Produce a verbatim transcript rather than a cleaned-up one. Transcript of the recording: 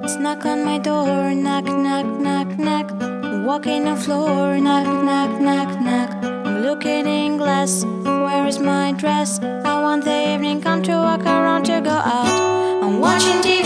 It's knock on my door, knock, knock, knock, knock. Walking on floor, knock, knock, knock, knock. I'm looking in glass, where is my dress? I want the evening come to walk around to go out. I'm watching T V.